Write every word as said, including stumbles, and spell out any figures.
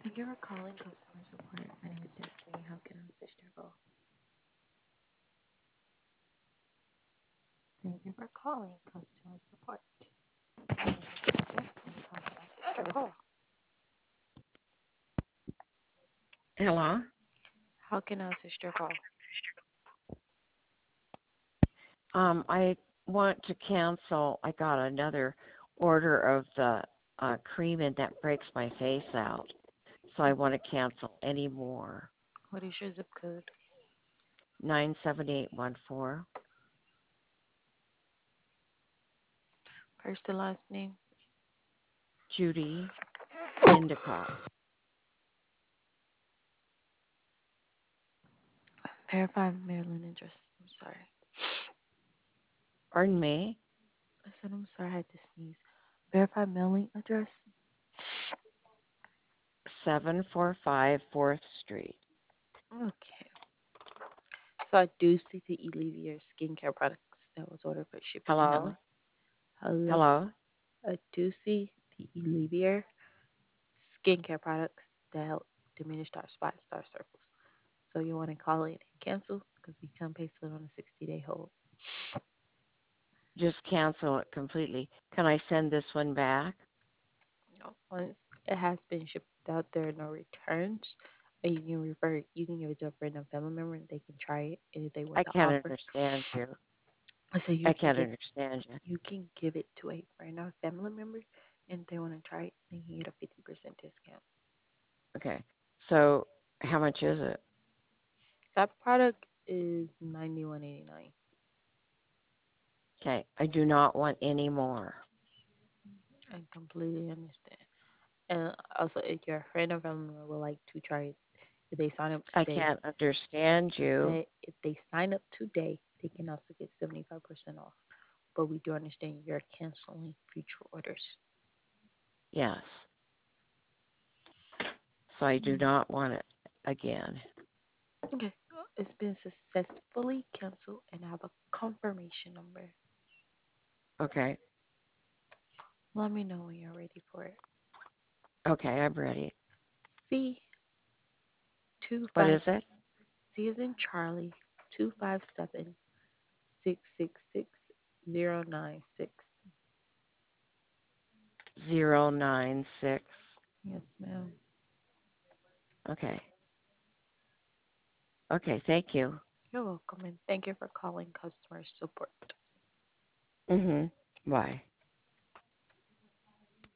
Thank you for calling customer support. My name is Destiny. How can I assist your call? Thank you for calling customer support. My name is Destiny. How can I assist your call? Hello. How can I assist your call? Um, I want to cancel. I got another order of the uh, cream, and that breaks my face out. So I want to cancel any more. What is your zip code? Nine seven eight one four. First and last name. Judy Endicott. Verify Maryland address. I'm sorry. Pardon me. I said I'm sorry. I had to sneeze. Verify mailing address. Seven four five Fourth Street. Okay. So I do see the Elivia skincare products that was ordered for shipping and Hello. handling. Hello. Hello. I do see the Elivia skincare products that help diminish dark spots, dark circles. So you want to call it and cancel because we can place it on a sixty day hold. Just cancel it completely. Can I send this one back? No, once it has been shipped out, there are no returns. Or you can refer, you can give it to a friend or family member, and they can try it. And if they want I to can't offer, understand you. I say you I can can't give understand you. you can give it to a friend or family member, and if they want to try it, they can get a fifty percent discount. Okay. So how much is it? That product is ninety one eighty nine. Okay. I do not want any more. I completely understand. And also, if your friend or family member would like to try it, if they sign up I today, can't understand you. they if they sign up today, they can also get seventy five percent off. But we do understand you're canceling future orders. Yes. So I do Mm. not want it again. Okay, it's been successfully canceled, and I have a confirmation number. Okay. Let me know when you're ready for it. Okay, I'm ready. C two What five is it? C is in Charlie two five seven six six six zero nine six. Zero nine six. Yes, ma'am. Okay. Okay, thank you. You're welcome, and thank you for calling customer support. Mhm. Bye.